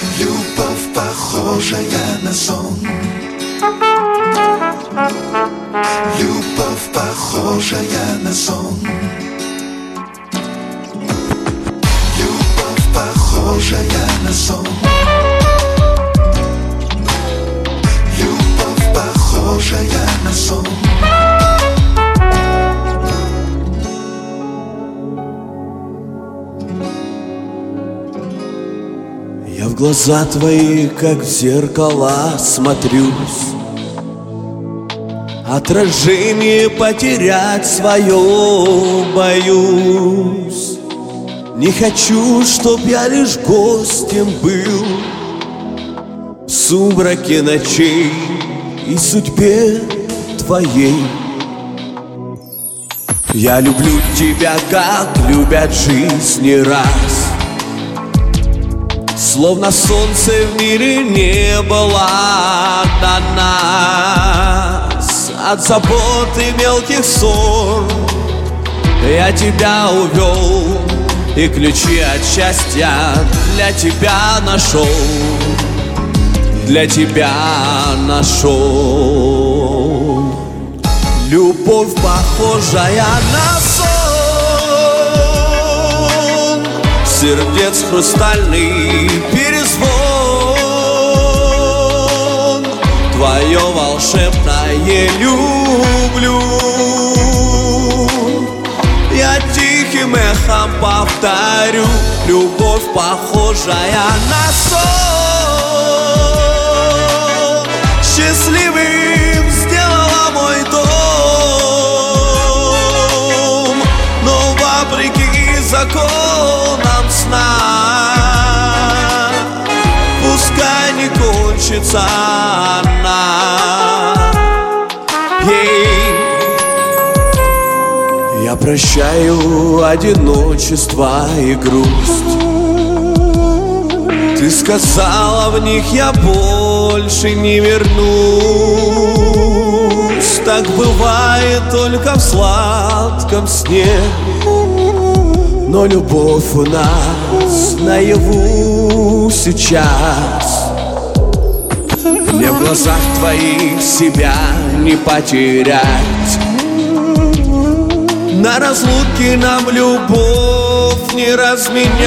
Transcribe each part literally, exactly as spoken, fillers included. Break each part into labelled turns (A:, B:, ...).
A: Любовь, похожая на сон. Любовь, похожая на сон. Любовь, похожая на сон. Любовь, похожая на сон.
B: Я в глаза твои, как в зеркала, смотрюсь. Отражение потерять свое боюсь. Не хочу, чтоб я лишь гостем был в сумраке ночей и судьбе твоей. Я люблю тебя, как любят жизнь не раз. Словно солнце в мире не было до нас. От забот и мелких ссор я тебя увел, и ключи от счастья для тебя нашел. Для тебя нашел. Любовь, похожая на сон, сердец хрустальный перезвон. Твое волшебное люблю я тихим эхом повторю. Любовь, похожая на сон, счастливым сделала мой дом. Но вопреки законам сна пускай не кончится она. Ей я прощаю одиночество и грусть. Ты сказала, в них я больше не вернусь. Так бывает только в сладком сне. Но любовь у нас наяву сейчас. Мне в глазах твоих себя не потерять. На разлуке нам любовь не разменять.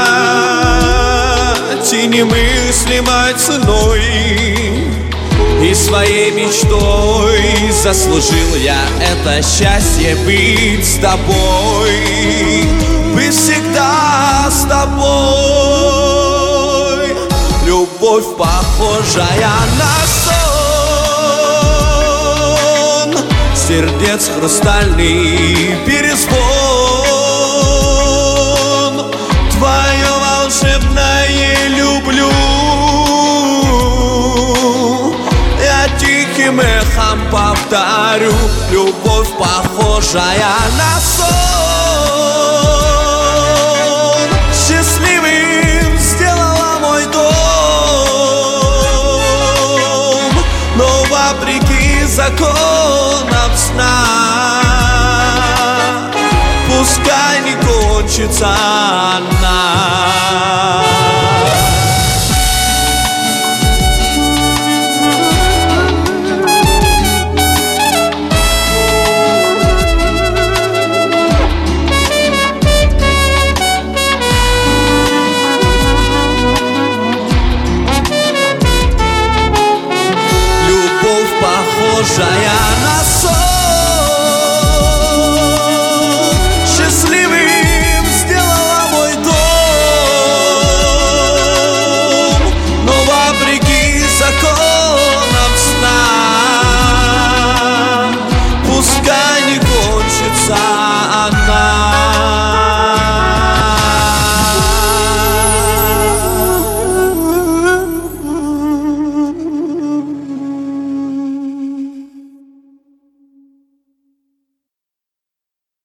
B: И немыслимой ценой и своей мечтой заслужил я это счастье быть с тобой. Быть всегда с тобой. Любовь, похожая на сон, сердец хрустальный перезвон. Твое волшебное люблю я тихим эхом повторю. Любовь, похожая на сон, счастливым сделала мой дом. Но вопреки законам сна пускай не кончится она. Любовь, похожая